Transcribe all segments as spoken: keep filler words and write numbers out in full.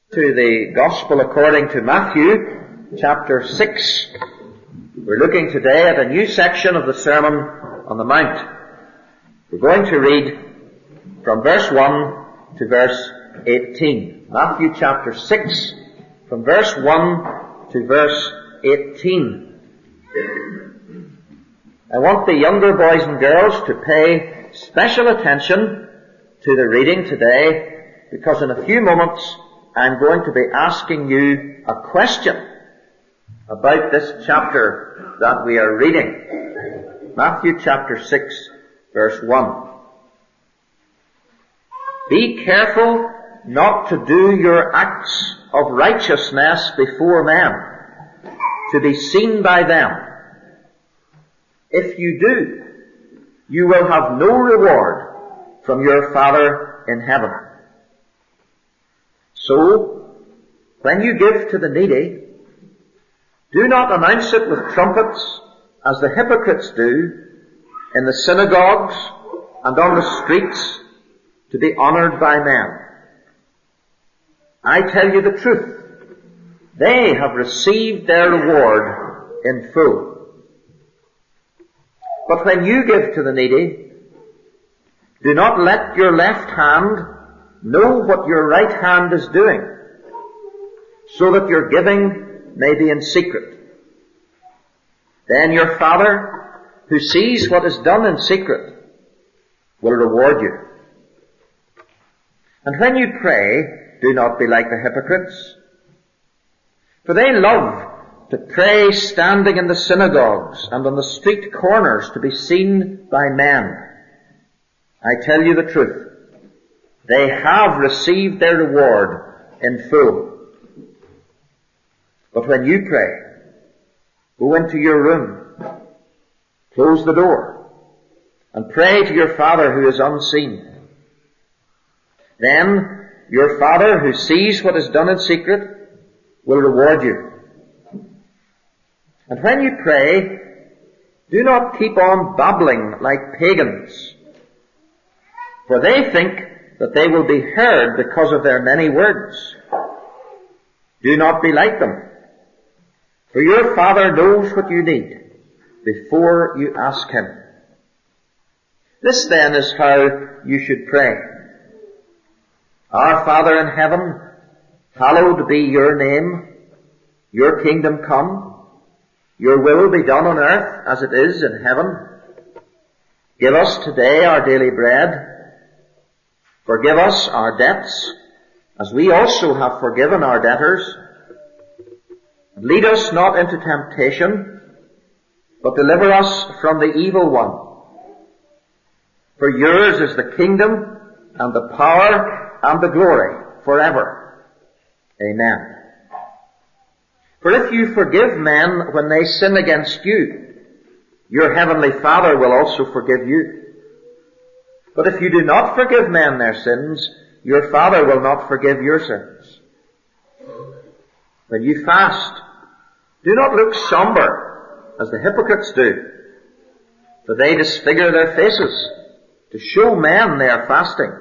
To the Gospel according to Matthew, chapter six. We're looking today at a new section of the Sermon on the Mount. We're going to read from verse one to verse eighteen. Matthew chapter six, from verse one to verse eighteen. I want the younger boys and girls to pay special attention to the reading today, because in a few moments I'm going to be asking you a question about this chapter that we are reading. Matthew chapter six, verse one. Be careful not to do your acts of righteousness before men, to be seen by them. If you do, you will have no reward from your Father in heaven. So, when you give to the needy, do not announce it with trumpets, as the hypocrites do, in the synagogues and on the streets, to be honored by men. I tell you the truth, they have received their reward in full. But when you give to the needy, do not let your left hand know what your right hand is doing, so that your giving may be in secret. Then your Father, who sees what is done in secret, will reward you. And when you pray, do not be like the hypocrites, for they love to pray standing in the synagogues and on the street corners to be seen by men. I tell you the truth, they have received their reward in full. But when you pray, go into your room, close the door, and pray to your Father who is unseen. Then your Father who sees what is done in secret will reward you. And when you pray, do not keep on babbling like pagans, for they think that they will be heard because of their many words. Do not be like them, for your Father knows what you need before you ask Him. This then is how you should pray. Our Father in heaven, hallowed be your name. Your kingdom come. Your will be done on earth as it is in heaven. Give us today our daily bread. Forgive us our debts, as we also have forgiven our debtors. Lead us not into temptation, but deliver us from the evil one. For yours is the kingdom, and the power, and the glory, forever. Amen. For if you forgive men when they sin against you, your heavenly Father will also forgive you. But if you do not forgive men their sins, your Father will not forgive your sins. When you fast, do not look somber, as the hypocrites do, for they disfigure their faces to show men they are fasting.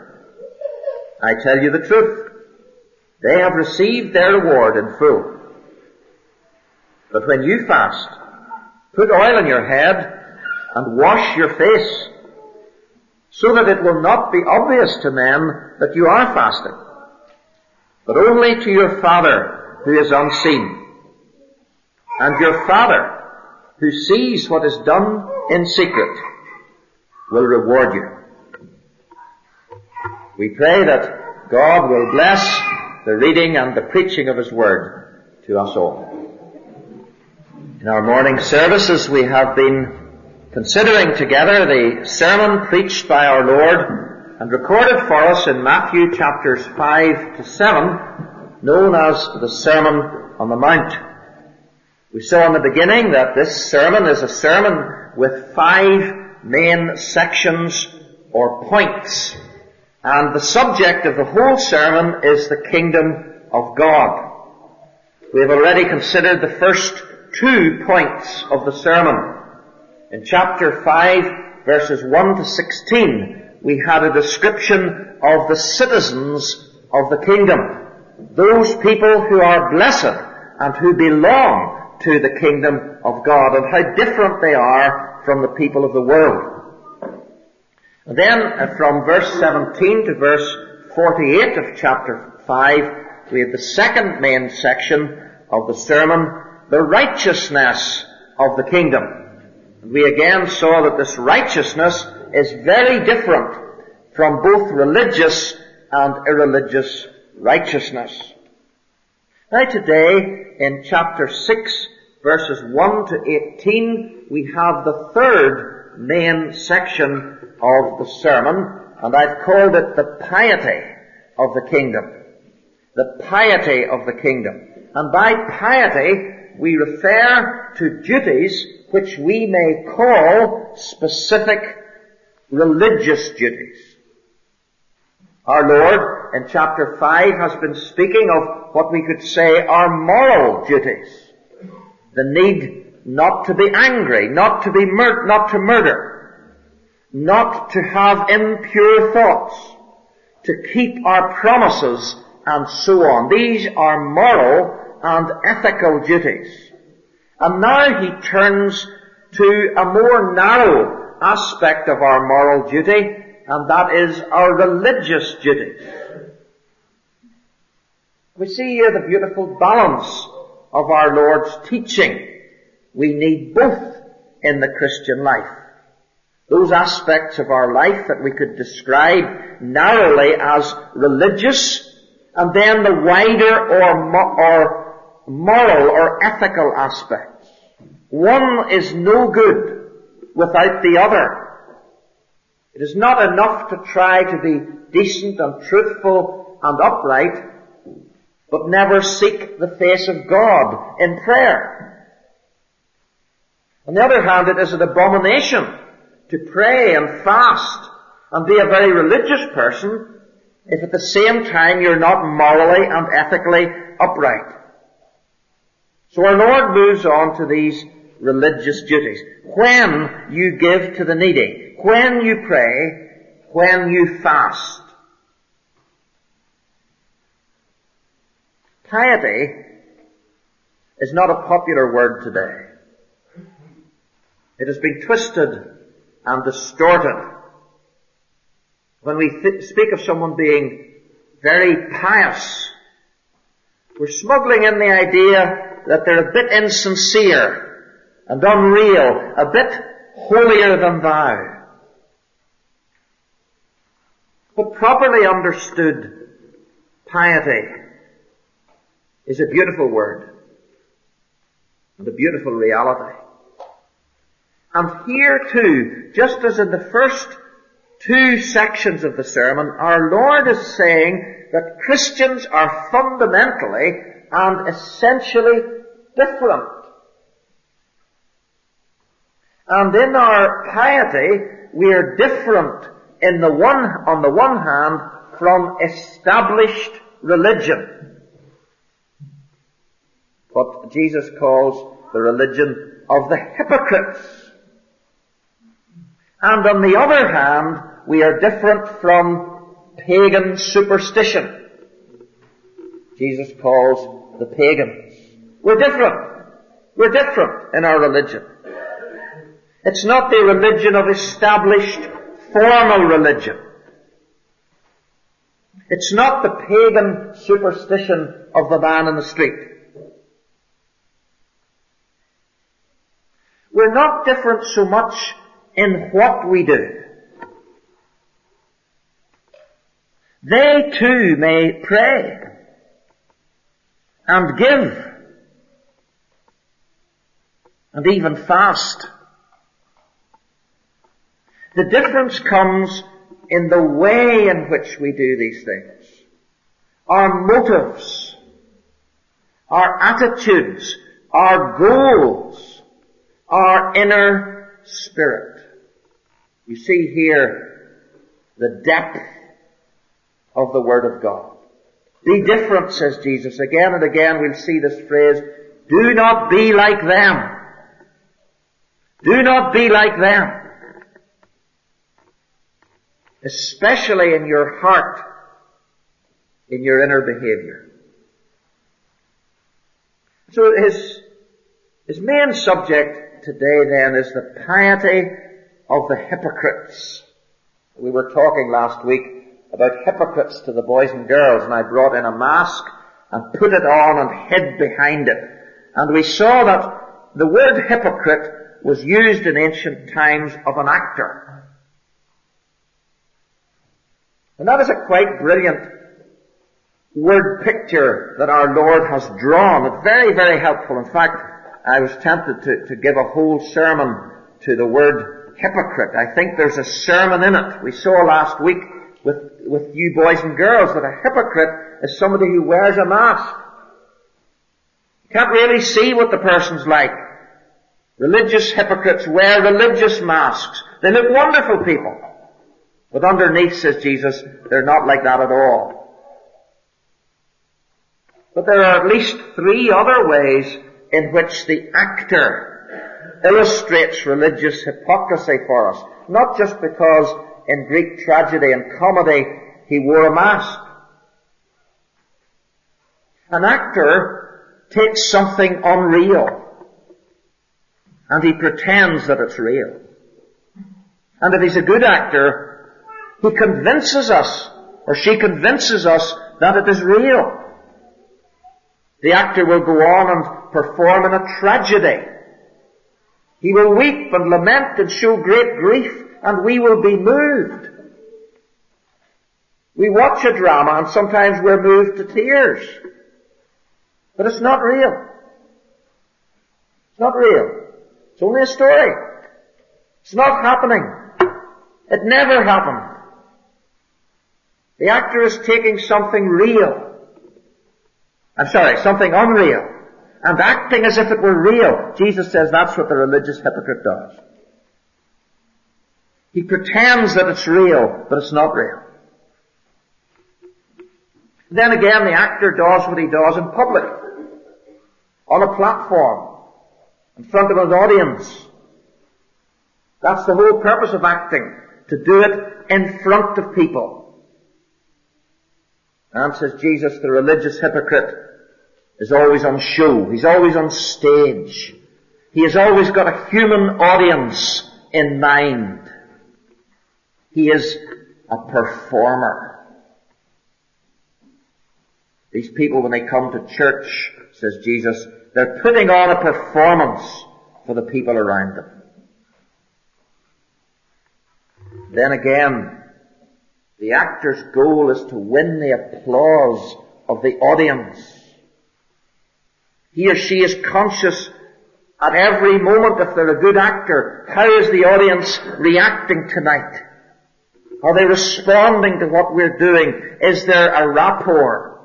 I tell you the truth, they have received their reward in full. But when you fast, put oil on your head and wash your face, so that it will not be obvious to men that you are fasting, but only to your Father who is unseen. And your Father, who sees what is done in secret, will reward you. We pray that God will bless the reading and the preaching of His Word to us all. In our morning services we have been considering together the sermon preached by our Lord and recorded for us in Matthew chapters five to seven, known as the Sermon on the Mount. We saw in the beginning that this sermon is a sermon with five main sections or points, and the subject of the whole sermon is the kingdom of God. We have already considered the first two points of the sermon. In chapter five, verses one to sixteen, we had a description of the citizens of the kingdom. those people who are blessed and who belong to the kingdom of God, and how different they are from the people of the world. And then uh, from verse seventeen to verse forty-eight of chapter five, we have the second main section of the sermon, the righteousness of the kingdom. And we again saw that this righteousness is very different from both religious and irreligious righteousness. Now today, in chapter six, verses one to eighteen, we have the third main section of the sermon, and I've called it the piety of the kingdom. The piety of the kingdom. And by piety, we refer to duties which we may call specific religious duties. Our Lord, in chapter five, has been speaking of what we could say are moral duties. The need not to be angry, not to be mur- not to murder, not to have impure thoughts, to keep our promises, and so on. These are moral and ethical duties. And now he turns to a more narrow aspect of our moral duty, and that is our religious duties. We see here the beautiful balance of our Lord's teaching. We need both in the Christian life. Those aspects of our life that we could describe narrowly as religious, and then the wider or, mo- or moral or ethical aspects. One is no good without the other. It is not enough to try to be decent and truthful and upright, but never seek the face of God in prayer. On the other hand, it is an abomination to pray and fast and be a very religious person if at the same time you're not morally and ethically upright. So our Lord moves on to these religious duties. When you give to the needy, when you pray, when you fast. Piety is not a popular word today. It has been twisted and distorted. When we th- speak of someone being very pious, we're smuggling in the idea that they're a bit insincere and unreal, a bit holier than thou. But properly understood, piety is a beautiful word and a beautiful reality. And here too, just as in the first two sections of the sermon, our Lord is saying that Christians are fundamentally and essentially different. And in our piety, we are different in the one, on the one hand, from established religion. What Jesus calls the religion of the hypocrites. And on the other hand, we are different from pagan superstition. Jesus calls the pagans. We're different. We're different in our religion. It's not the religion of established formal religion. It's not the pagan superstition of the man in the street. We're not different so much in what we do. They too may pray and give and even fast. The difference comes in the way in which we do these things. Our motives, our attitudes, our goals, our inner spirit. You see here the depth of the Word of God. Be different, says Jesus. Again and again we'll see this phrase, do not be like them. Do not be like them. Especially in your heart, in your inner behavior. So his, his main subject today then is the piety of the hypocrites. We were talking last week about hypocrites to the boys and girls, and I brought in a mask and put it on and hid behind it. And we saw that the word hypocrite was used in ancient times of an actor. And that is a quite brilliant word picture that our Lord has drawn. It's very, very helpful. In fact, I was tempted to, to give a whole sermon to the word hypocrite. I think there's a sermon in it. We saw last week with, with you boys and girls that a hypocrite is somebody who wears a mask. You can't really see what the person's like. Religious hypocrites wear religious masks. They look wonderful people. But underneath, says Jesus, they're not like that at all. But there are at least three other ways in which the actor illustrates religious hypocrisy for us. Not just because in Greek tragedy and comedy he wore a mask. An actor takes something unreal and he pretends that it's real. And if he's a good actor, he convinces us, or she convinces us, that it is real. The actor will go on and perform in a tragedy. He will weep and lament and show great grief, and we will be moved. We watch a drama and sometimes we're moved to tears. But it's not real. It's not real. It's only a story. It's not happening. It never happened. The actor is taking something real. I'm sorry, something unreal, and acting as if it were real. Jesus says that's what the religious hypocrite does. He pretends that it's real, but it's not real. Then again, the actor does what he does in public, on a platform, in front of an audience. That's the whole purpose of acting, to do it in front of people. And says Jesus, the religious hypocrite is always on show. He's always on stage. He has always got a human audience in mind. He is a performer. These people, when they come to church, says Jesus, they're putting on a performance for the people around them. Then again, the actor's goal is to win the applause of the audience. He or she is conscious at every moment, if they're a good actor, how is the audience reacting tonight? Are they responding to what we're doing? Is there a rapport?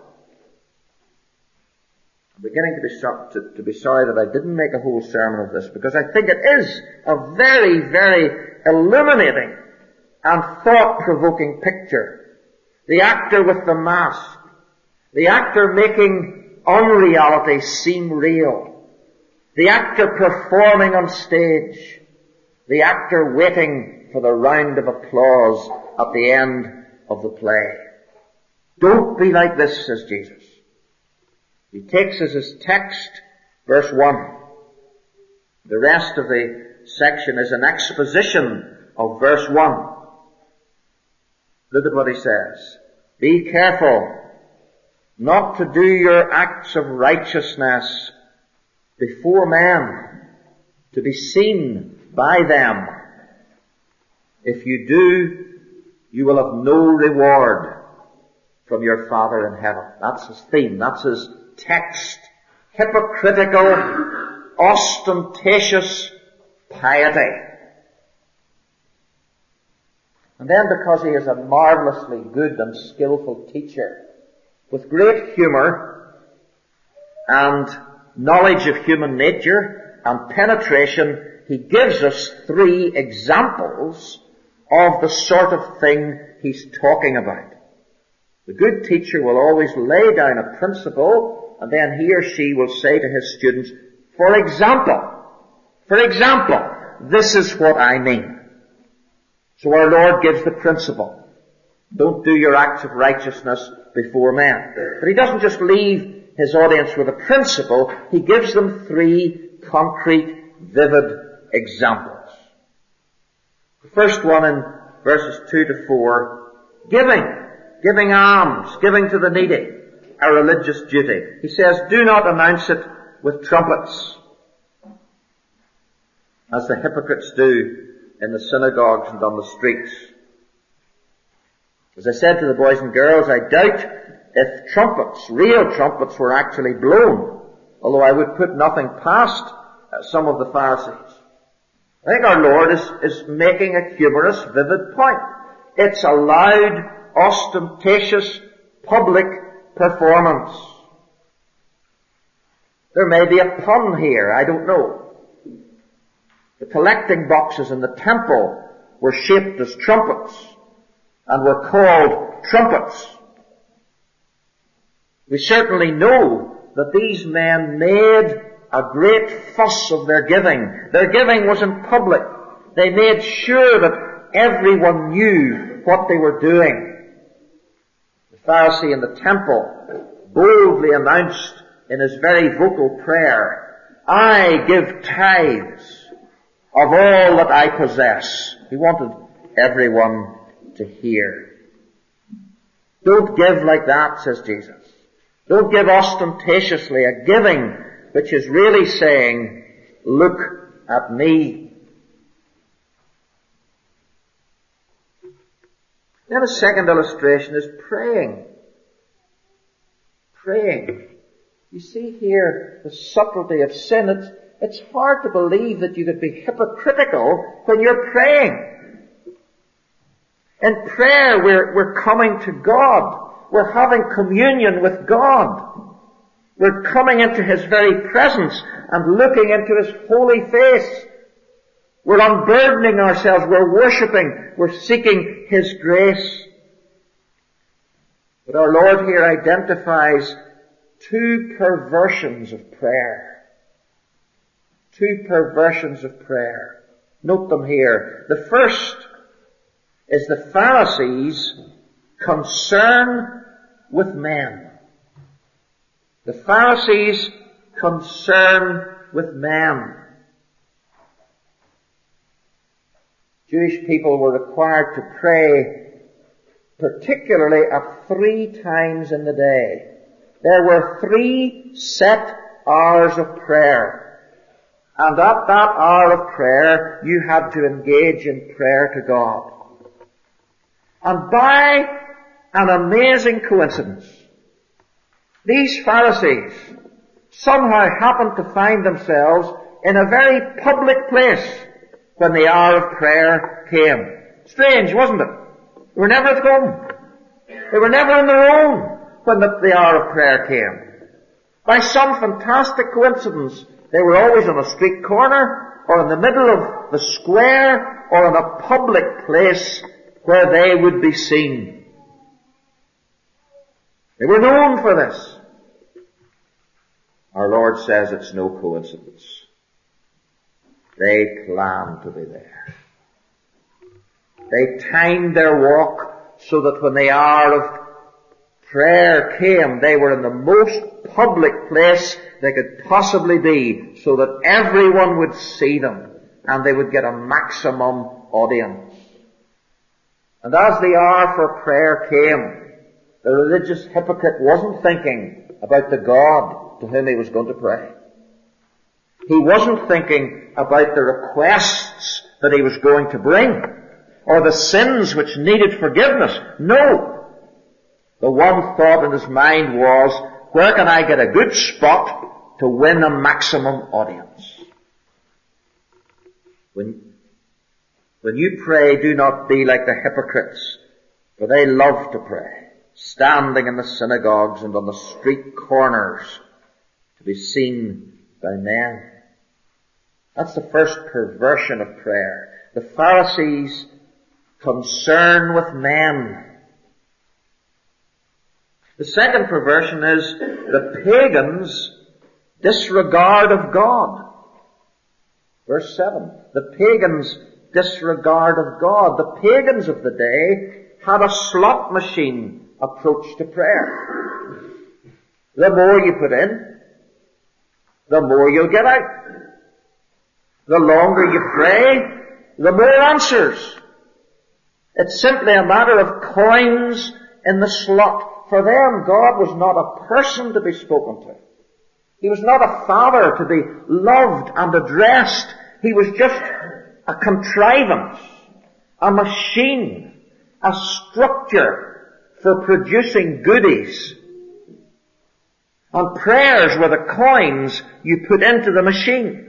I'm beginning to be, so, to, to be sorry that I didn't make a whole sermon of this, because I think it is a very, very illuminating and thought-provoking picture. The actor with the mask. The actor making unreality seem real. The actor performing on stage. The actor waiting for the round of applause at the end of the play. Don't be like this, says Jesus. He takes as his text verse one. The rest of the section is an exposition of verse one. Look at what he says. Be careful not to do your acts of righteousness before men, to be seen by them. If you do, you will have no reward from your Father in heaven. That's his theme. That's his text. Hypocritical, ostentatious piety. And then, because he is a marvelously good and skillful teacher, with great humour and knowledge of human nature and penetration, he gives us three examples of the sort of thing he's talking about. The good teacher will always lay down a principle, and then he or she will say to his students, for example, for example, this is what I mean. So our Lord gives the principle. Don't do your acts of righteousness before men. But he doesn't just leave his audience with a principle, he gives them three concrete, vivid examples. The first one in verses two to four, giving, giving alms, giving to the needy, a religious duty. He says, do not announce it with trumpets, as the hypocrites do in the synagogues and on the streets. As I said to the boys and girls, I doubt if trumpets, real trumpets, were actually blown, although I would put nothing past uh, some of the Pharisees. I think our Lord is, is making a humorous, vivid point. It's a loud, ostentatious, public performance. There may be a pun here, I don't know. The collecting boxes in the temple were shaped as trumpets and were called trumpets. We certainly know that these men made a great fuss of their giving. Their giving was in public. They made sure that everyone knew what they were doing. The Pharisee in the temple boldly announced in his very vocal prayer, I give tithes of all that I possess. He wanted everyone to hear. Don't give like that, says Jesus. Don't give ostentatiously, a giving which is really saying, look at me. Then a second illustration is praying. Praying. You see here the subtlety of sin. It's, it's hard to believe that you could be hypocritical when you're praying. In prayer, we're, we're coming to God. We're having communion with God. We're coming into His very presence and looking into His holy face. We're unburdening ourselves. We're worshipping. We're seeking His grace. But our Lord here identifies two perversions of prayer. Two perversions of prayer. Note them here. The first is the Pharisees' concern with men. The Pharisees' concern with men. Jewish people were required to pray particularly at three times in the day. There were three set hours of prayer. And at that hour of prayer, you had to engage in prayer to God. And by an amazing coincidence, these Pharisees somehow happened to find themselves in a very public place when the hour of prayer came. Strange, wasn't it? They were never at home. They were never on their own when the, the hour of prayer came. By some fantastic coincidence, they were always on a street corner or in the middle of the square or in a public place where they would be seen. They were known for this. Our Lord says it's no coincidence. They planned to be there. They timed their walk so that when the hour of prayer came, they were in the most public place they could possibly be, so that everyone would see them and they would get a maximum audience. And as the hour for prayer came, the religious hypocrite wasn't thinking about the God to whom he was going to pray. He wasn't thinking about the requests that he was going to bring, or the sins which needed forgiveness. No. The one thought in his mind was, where can I get a good spot to win a maximum audience? When, when you pray, do not be like the hypocrites, for they love to pray, standing in the synagogues and on the street corners to be seen by men. That's the first perversion of prayer. The Pharisees' concern with men. The second perversion is the pagans' disregard of God. Verse seven. The pagans' disregard of God. The pagans of the day had a slot machine approach to prayer. The more you put in, the more you'll get out. The longer you pray, the more answers. It's simply a matter of coins in the slot. For them, God was not a person to be spoken to. He was not a father to be loved and addressed. He was just a contrivance, a machine, a structure for producing goodies. And prayers were the coins you put into the machine.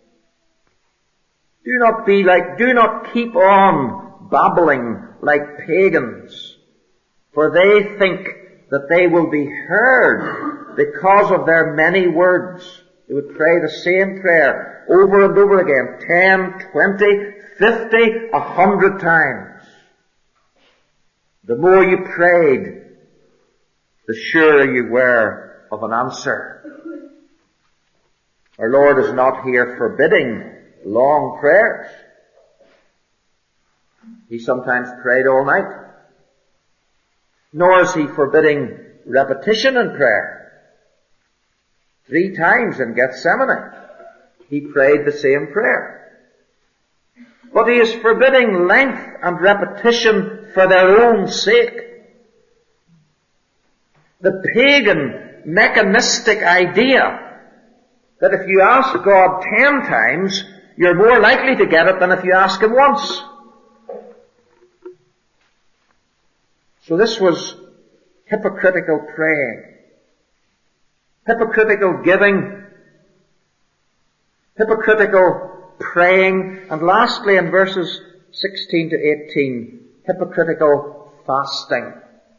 Do not be like, do not keep on babbling like pagans, for they think that they will be heard because of their many words. They would pray the same prayer over and over again, ten, twenty, fifty, a hundred times. The more you prayed, the surer you were of an answer. Our Lord is not here forbidding long prayers. He sometimes prayed all night. Nor is he forbidding repetition in prayer. Three times in Gethsemane, he prayed the same prayer. But he is forbidding length and repetition for their own sake. The pagan, mechanistic idea that if you ask God ten times, you're more likely to get it than if you ask him once. So this was hypocritical praying, hypocritical giving, hypocritical praying, and lastly in verses sixteen to eighteen, hypocritical fasting.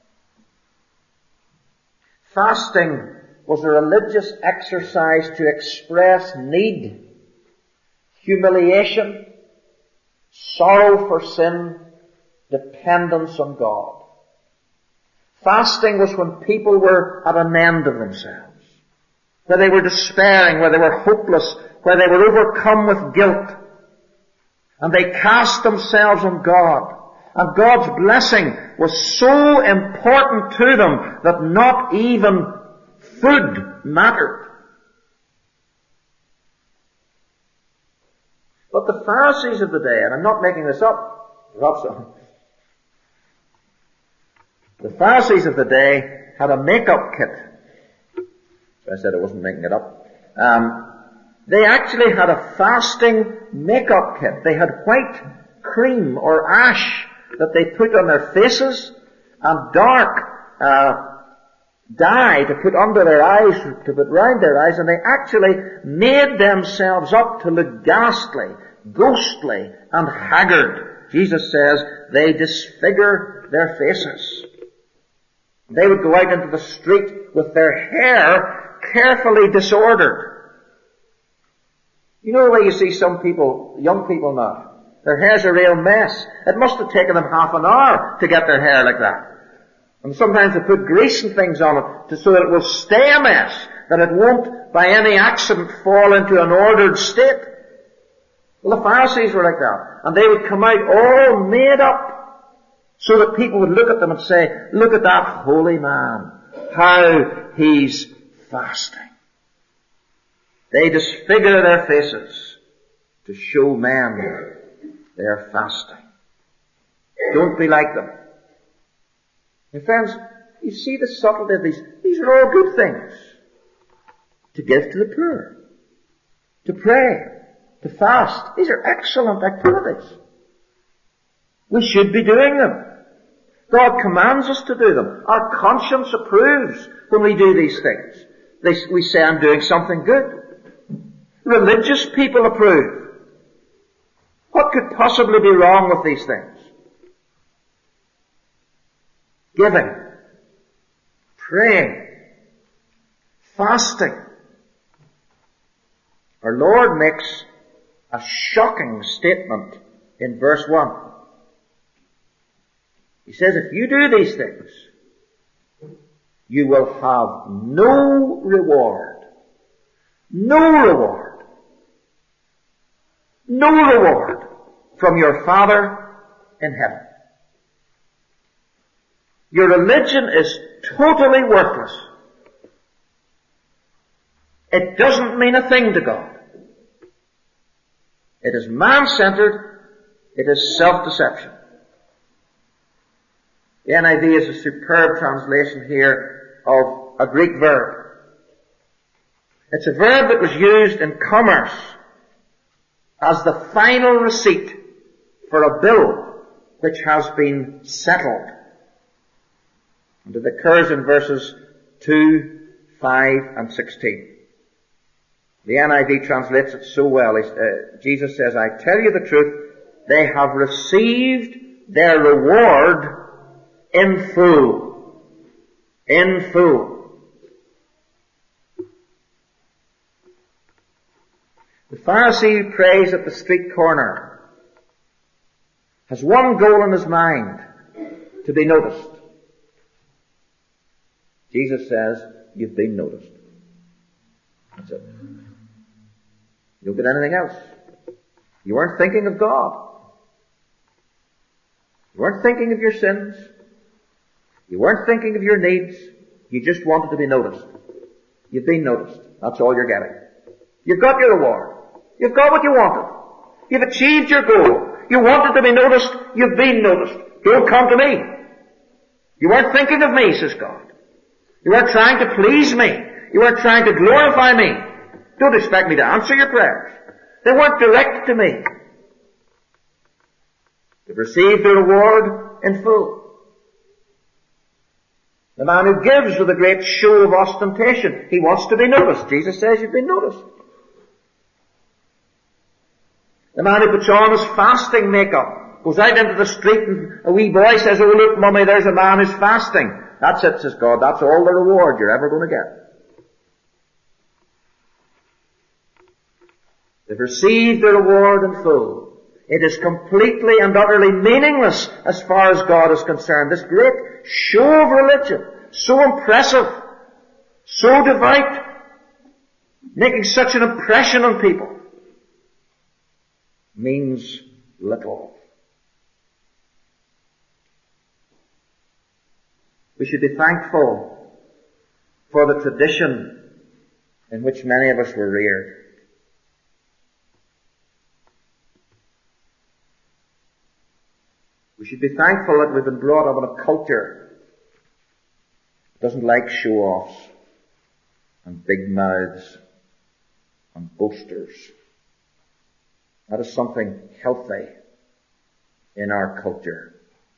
Fasting was a religious exercise to express need, humiliation, sorrow for sin, dependence on God. Fasting was when people were at an end of themselves, where they were despairing, where they were hopeless, where they were overcome with guilt. And they cast themselves on God. And God's blessing was so important to them that not even food mattered. But the Pharisees of the day, and I'm not making this up, lots of them, the Pharisees of the day had a makeup kit. So I said I wasn't making it up. Um, they actually had a fasting makeup kit. They had white cream or ash that they put on their faces and dark uh, dye to put under their eyes, to put round their eyes, and they actually made themselves up to look ghastly, ghostly, and haggard. Jesus says they disfigure their faces. They would go out into the street with their hair carefully disordered. You know the way you see some people, young people now, their hair's a real mess. It must have taken them half an hour to get their hair like that. And sometimes they put grease and things on it to, so that it will stay a mess, that it won't by any accident fall into an ordered state. Well, the Pharisees were like that. And they would come out all made up, so that people would look at them and say, look at that holy man, how he's fasting. They disfigure their faces to show men they're fasting. Don't be like them. And friends, you see the subtlety of these. These are all good things. To give to the poor, to pray, to fast. These are excellent activities. We should be doing them. God commands us to do them. Our conscience approves when we do these things. They, we say, I'm doing something good. Religious people approve. What could possibly be wrong with these things? Giving, praying, fasting. Our Lord makes a shocking statement in verse one. He says, if you do these things, you will have no reward. No reward. No reward from your Father in heaven. Your religion is totally worthless it doesn't mean a thing to God. It is man-centered. It is self-deception. The N I V is a superb translation here of a Greek verb. It's a verb that was used in commerce as the final receipt for a bill which has been settled. And it occurs in verses two, five, and sixteen. The N I V translates it so well. Uh, Jesus says, I tell you the truth, they have received their reward in full. In full. The Pharisee who prays at the street corner has one goal in his mind, to be noticed. Jesus says, you've been noticed. That's it. You don't get anything else. You weren't thinking of God. You weren't thinking of your sins. You weren't thinking of your needs. You just wanted to be noticed. You've been noticed. That's all you're getting. You've got your reward. You've got what you wanted. You've achieved your goal. You wanted to be noticed. You've been noticed. Don't come to me. You weren't thinking of me, says God. You weren't trying to please me. You weren't trying to glorify me. Don't expect me to answer your prayers. They weren't directed to me. They've received their reward in full. The man who gives with a great show of ostentation, he wants to be noticed. Jesus says you've been noticed. The man who puts on his fasting makeup, goes out into the street and a wee boy says, oh look mummy, there's a man who's fasting. That's it, says God. That's all the reward you're ever going to get. They've received their reward in full. It is completely and utterly meaningless as far as God is concerned. This great show of religion, so impressive, so devout, making such an impression on people, means little. We should be thankful for the tradition in which many of us were reared. We should be thankful that we've been brought up in a culture that doesn't like show-offs and big mouths and boasters. That is something healthy in our culture.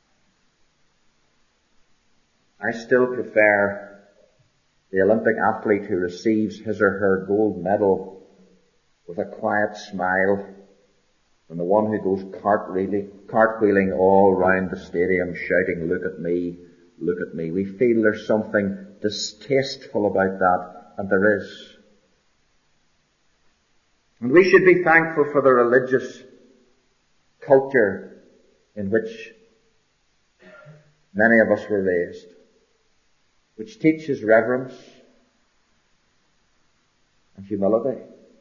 I still prefer the Olympic athlete who receives his or her gold medal with a quiet smile than the one who goes cartwheeling, cartwheeling all round the stadium shouting, look at me, look at me. We feel there's something distasteful about that, and there is. And we should be thankful for the religious culture in which many of us were raised, which teaches reverence and humility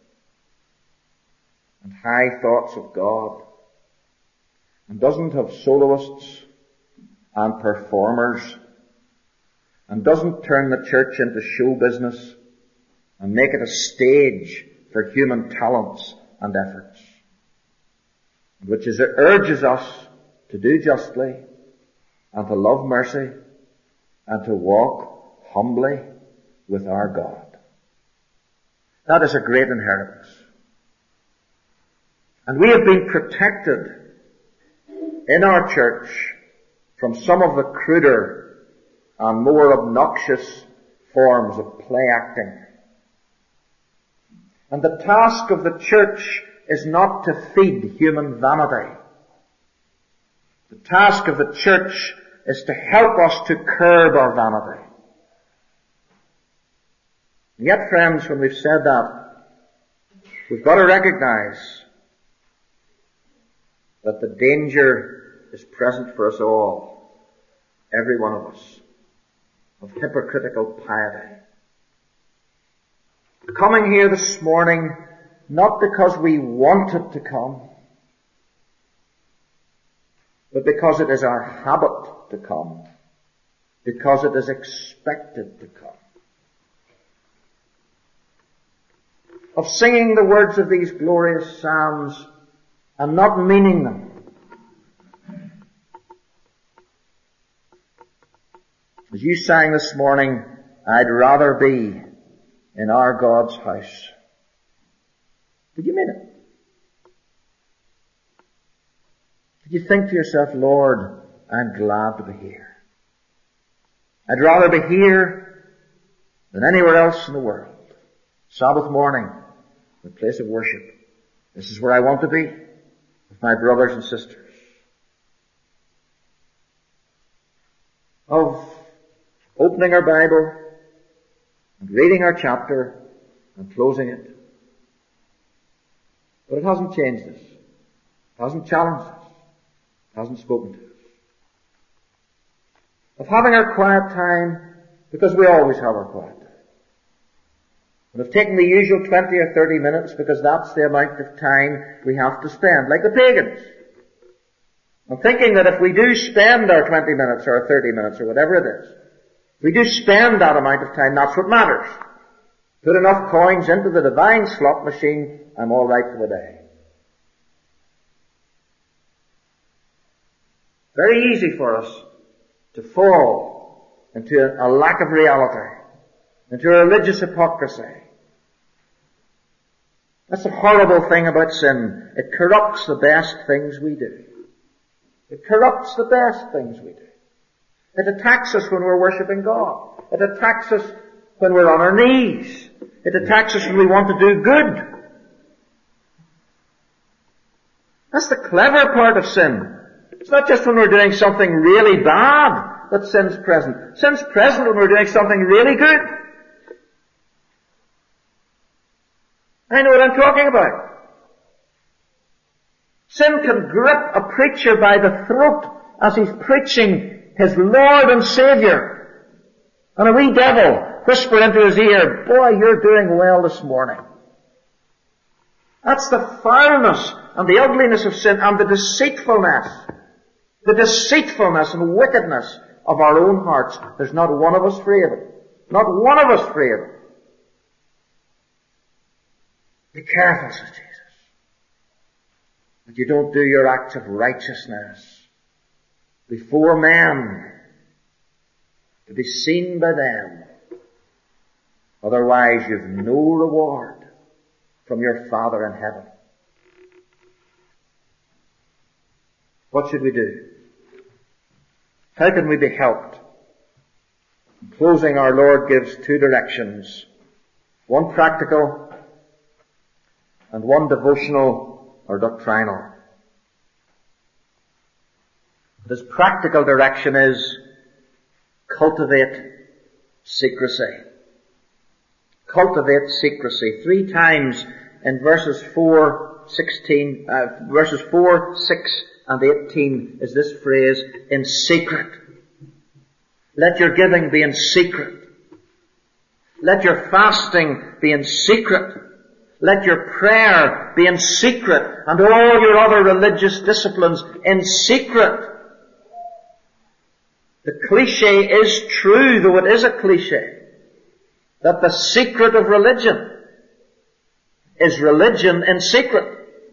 and high thoughts of God, and doesn't have soloists and performers, and doesn't turn the church into show business and make it a stage for human talents and efforts, which is, it urges us to do justly and to love mercy and to walk humbly with our God. That is a great inheritance. And we have been protected in our church from some of the cruder and more obnoxious forms of play acting. And the task of the church is not to feed human vanity. The task of the church is to help us to curb our vanity. And yet, friends, when we've said that, we've got to recognize that the danger is present for us all, every one of us, of hypocritical piety. Coming here this morning, not because we wanted to come, but because it is our habit to come, because it is expected to come. of singing the words of these glorious psalms and not meaning them. As you sang this morning, I'd rather be in our God's house. Did you mean it? Did you think to yourself, Lord, I'm glad to be here. I'd rather be here than anywhere else in the world. Sabbath morning, the place of worship. This is where I want to be with my brothers and sisters. Of opening our Bible and reading our chapter and closing it. But it hasn't changed us. It hasn't challenged us. It hasn't spoken to us. Of having our quiet time, because we always have our quiet time. And of taking the usual twenty or thirty minutes, because that's the amount of time we have to spend, like the pagans. I'm thinking that if we do spend our twenty minutes or our thirty minutes or whatever it is, if we do spend that amount of time, that's what matters. Put enough coins into the divine slot machine, I'm all right for the day. Very easy for us to fall into a lack of reality, into a religious hypocrisy. That's the horrible thing about sin. It corrupts the best things we do. It corrupts the best things we do. It attacks us when we're worshipping God. It attacks us when we're on our knees. It attacks us when we want to do good. That's the clever part of sin. It's not just when we're doing something really bad that sin's present. Sin's present when we're doing something really good. I know what I'm talking about. Sin can grip a preacher by the throat as he's preaching his Lord and Savior. And a wee devil whisper into his ear, boy, you're doing well this morning. That's the foulness and the ugliness of sin and the deceitfulness. The deceitfulness and wickedness of our own hearts. There's not one of us free of it. Not one of us free of it. Be careful, says Jesus, that you don't do your acts of righteousness before men to be seen by them. Otherwise you've no reward from your Father in heaven. What should we do? How can we be helped? In closing, our Lord gives two directions. One practical and one devotional or doctrinal. His practical direction is cultivate secrecy. Cultivate secrecy. Three times in verses four, sixteen, uh, verses four, six, and eighteen is this phrase, in secret. Let your giving be in secret. Let your fasting be in secret. Let your prayer be in secret, and all your other religious disciplines in secret. The cliche is true, though it is a cliche, that the secret of religion is religion in secret.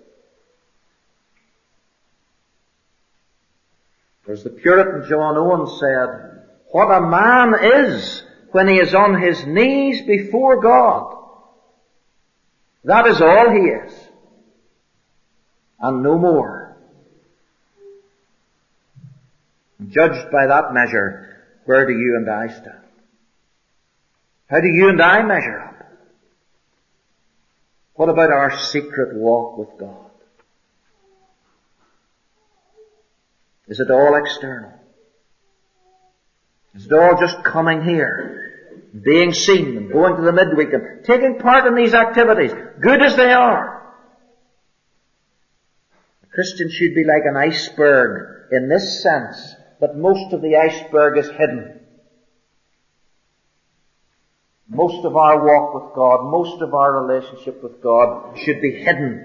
As the Puritan John Owen said, what a man is when he is on his knees before God, that is all he is, and no more. Judged by that measure, where do you and I stand? How do you and I measure up? What about our secret walk with God? Is it all external? Is it all just coming here, being seen and going to the midweek and taking part in these activities, good as they are? A Christian should be like an iceberg in this sense, that most of the iceberg is hidden. Most of our walk with God, most of our relationship with God should be hidden.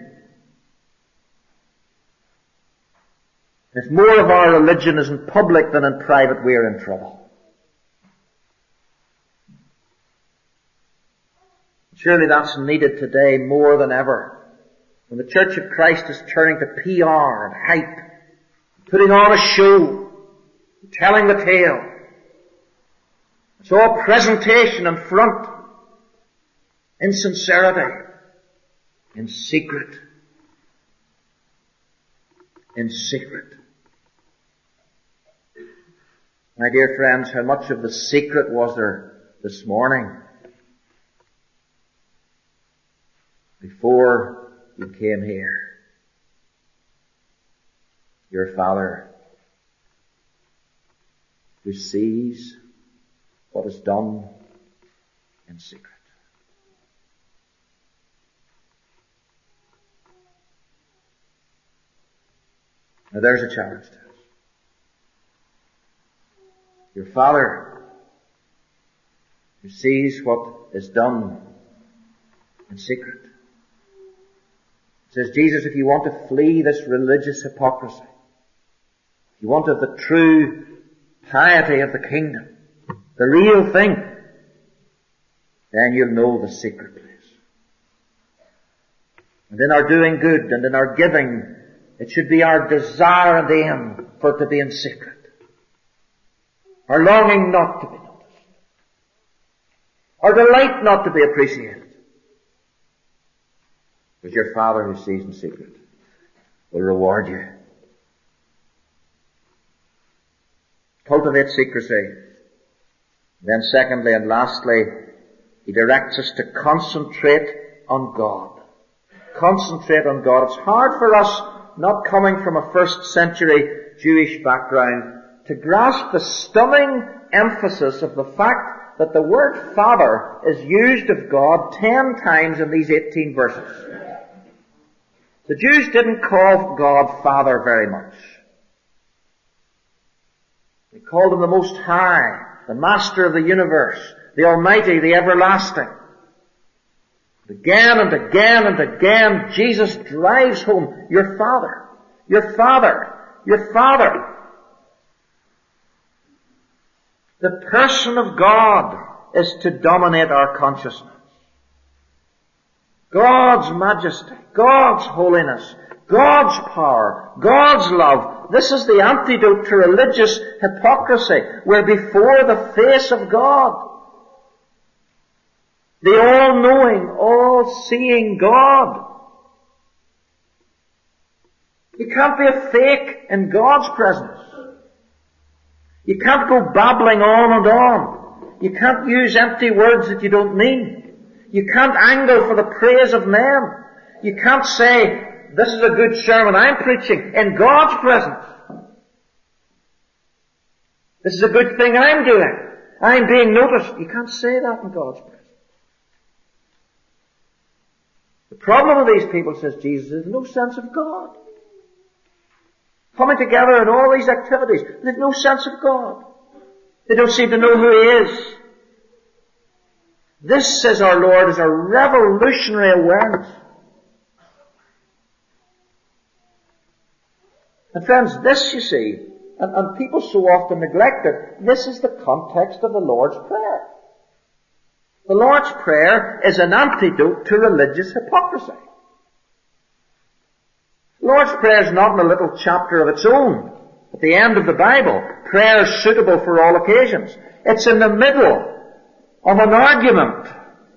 If more of our religion is in public than in private, we're in trouble. Surely that's needed today more than ever. When the Church of Christ is turning to P R and hype, putting on a show, telling the tale. It's all presentation and front, in sincerity, in secret, in secret. My dear friends, how much of the secret was there this morning before you came here? Your Father, who sees what is done in secret. Now there's a challenge to us. Your Father, who sees what is done in secret. It says, Jesus, if you want to flee this religious hypocrisy, if you want to have the true piety of the kingdom, the real thing, then you'll know the secret place. And in our doing good and in our giving, it should be our desire and aim for it to be in secret. Our longing not to be noticed. Our delight not to be appreciated. But your Father who sees in secret will reward you. Cultivate secrecy. Then secondly and lastly, he directs us to concentrate on God. Concentrate on God. It's hard for us, not coming from a first century Jewish background, to grasp the stunning emphasis of the fact that the word Father is used of God ten times in these eighteen verses. The Jews didn't call God Father very much. They called him the Most High, the Master of the universe, the Almighty, the Everlasting. Again and again and again, Jesus drives home, your Father, your Father, your Father. The person of God is to dominate our consciousness. God's majesty, God's holiness, God's power, God's love. This is the antidote to religious hypocrisy. We're before the face of God. The all-knowing, all-seeing God. You can't be a fake in God's presence. You can't go babbling on and on. You can't use empty words that you don't mean. You can't angle for the praise of men. You can't say, this is a good sermon I'm preaching in God's presence. This is a good thing I'm doing. I'm being noticed. You can't say that in God's presence. The problem with these people, says Jesus, is no sense of God. Coming together in all these activities, there's no sense of God. They don't seem to know who He is. This, says our Lord, is a revolutionary awareness. And friends, this, you see, and, and people so often neglect it, this is the context of the Lord's Prayer. The Lord's Prayer is an antidote to religious hypocrisy. The Lord's Prayer is not in a little chapter of its own, at the end of the Bible. Prayer is suitable for all occasions. It's in the middle of an argument.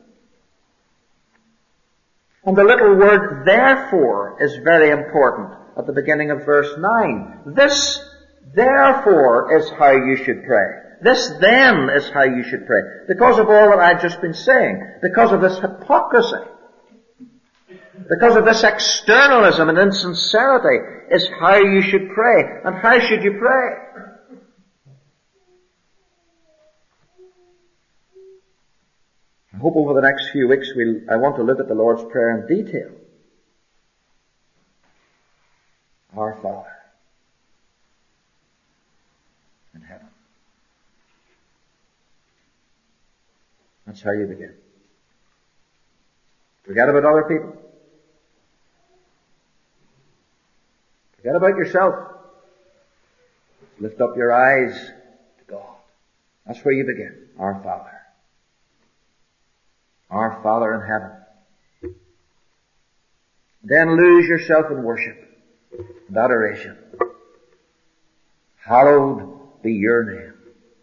And the little word therefore is very important at the beginning of verse nine. This therefore is how you should pray. This then is how you should pray. Because of all that I've just been saying. Because of this hypocrisy. Because of this externalism and insincerity is how you should pray. And how should you pray? I hope over the next few weeks we'll, I want to look at the Lord's Prayer in detail. Our Father in heaven. That's how you begin. Forget about other people. Forget about yourself. Lift up your eyes to God. That's where you begin. Our Father. Our Father in heaven. Then lose yourself in worship and adoration. Hallowed be your name.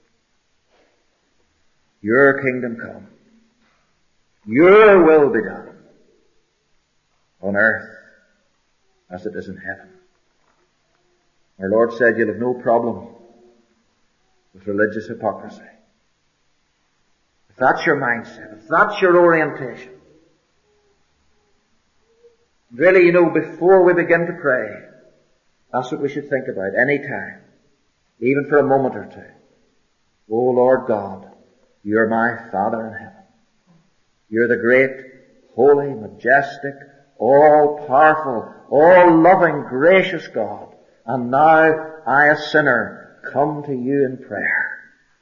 Your kingdom come. Your will be done on earth as it is in heaven. Our Lord said you'll have no problem with religious hypocrisy. If that's your mindset, if that's your orientation, really, you know, before we begin to pray, that's what we should think about any time, even for a moment or two. Oh Lord God, you're my Father in heaven. You're the great, holy, majestic, all-powerful, all-loving, gracious God. And now I, a sinner, come to you in prayer.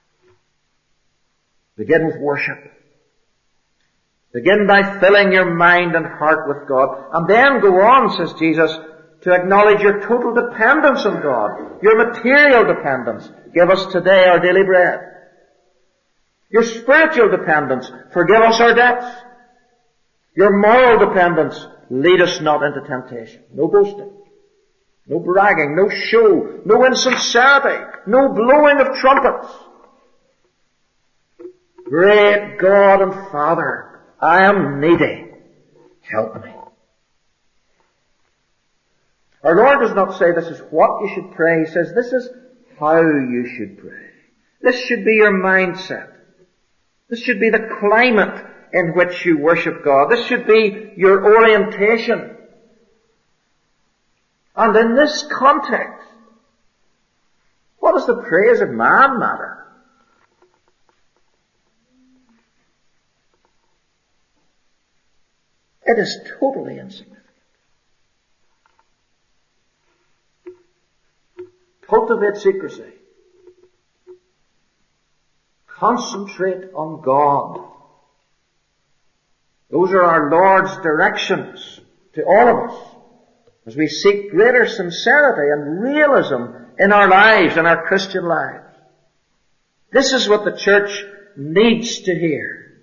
Begin with worship. Begin by filling your mind and heart with God. And then go on, says Jesus, to acknowledge your total dependence on God. Your material dependence. Give us today our daily bread. Your spiritual dependence. Forgive us our debts. Your moral dependence. Lead us not into temptation. No boasting. No bragging. No show. No insincerity. No blowing of trumpets. Great God and Father, I am needy. Help me. Our Lord does not say this is what you should pray. He says this is how you should pray. This should be your mindset. This should be the climate in which you worship God. This should be your orientation. And in this context, what does the praise of man matter? It is totally insignificant. Cultivate secrecy. Concentrate on God. Those are our Lord's directions to all of us as we seek greater sincerity and realism in our lives, in our Christian lives. This is what the church needs to hear.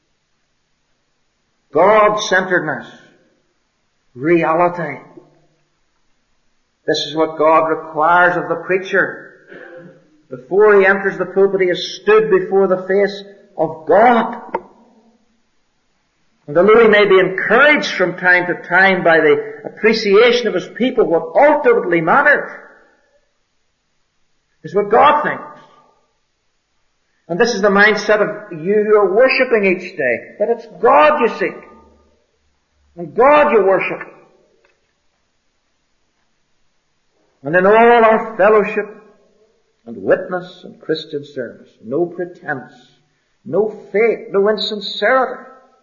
God-centeredness. Reality. This is what God requires of the preacher. Before he enters the pulpit, he has stood before the face of God. And although he may be encouraged from time to time by the appreciation of his people, what ultimately matters is what God thinks. And this is the mindset of you who are worshipping each day, that it's God you seek, and God you worship. And in all our fellowship and witness and Christian service, no pretense, no fake, no insincerity.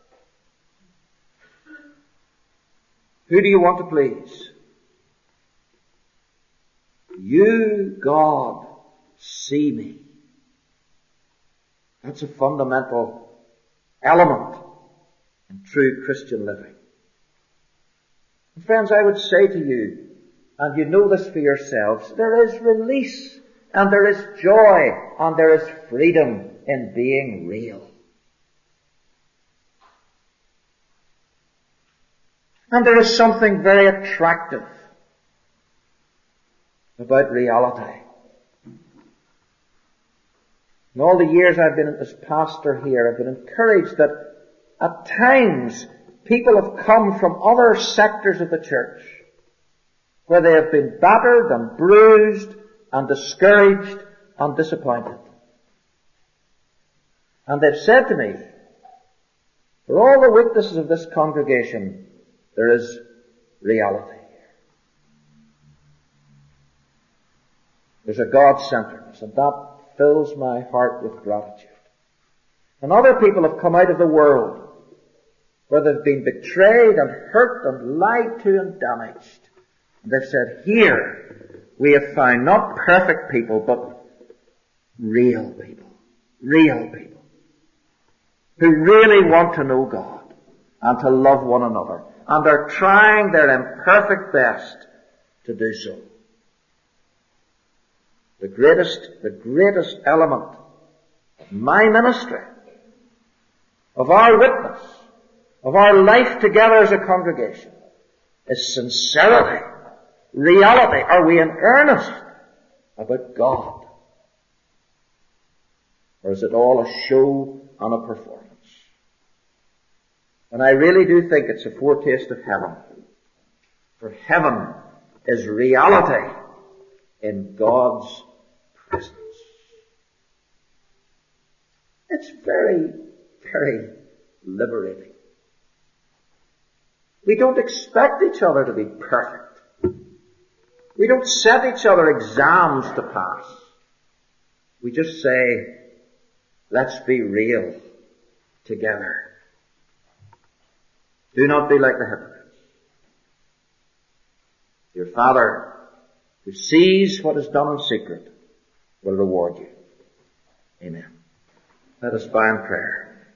Who do you want to please? You, God, see me. That's a fundamental element in true Christian living. And friends, I would say to you, and you know this for yourselves, there is release, and there is joy, and there is freedom in being real. And there is something very attractive about reality. In all the years I've been as pastor here, I've been encouraged that at times people have come from other sectors of the church where they have been battered and bruised and discouraged and disappointed. And they've said to me, for all the weaknesses of this congregation, there is reality. There's a God-centeredness, and that fills my heart with gratitude. And other people have come out of the world where they've been betrayed and hurt and lied to and damaged. And they've said, here we have found not perfect people, but real people. Real people. Who really want to know God and to love one another. And are trying their imperfect best to do so. The greatest, the greatest element of my ministry of our witness, of our life together as a congregation, is sincerity, reality. Are we in earnest about God? Or is it all a show and a performance? And I really do think it's a foretaste of heaven. For heaven is reality in God's presence. It's very, very liberating. We don't expect each other to be perfect. We don't set each other exams to pass. We just say, let's be real together. Do not be like the hypocrites. Your Father, who sees what is done in secret, will reward you. Amen. Let us bow in prayer.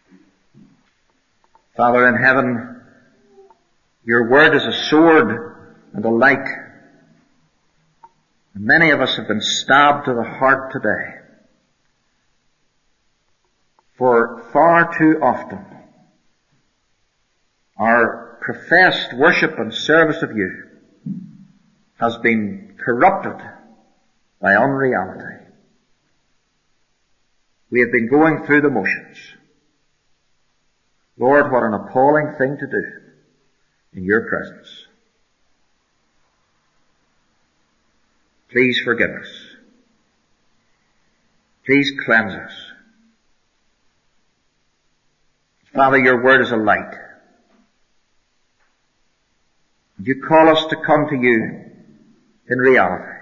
Father in heaven, your word is a sword and a light. And many of us have been stabbed to the heart today. For far too often, our professed worship and service of you has been corrupted by unreality. We have been going through the motions. Lord, what an appalling thing to do in your presence. Please forgive us. Please cleanse us. Father, your word is a light. You call us to come to you in reality.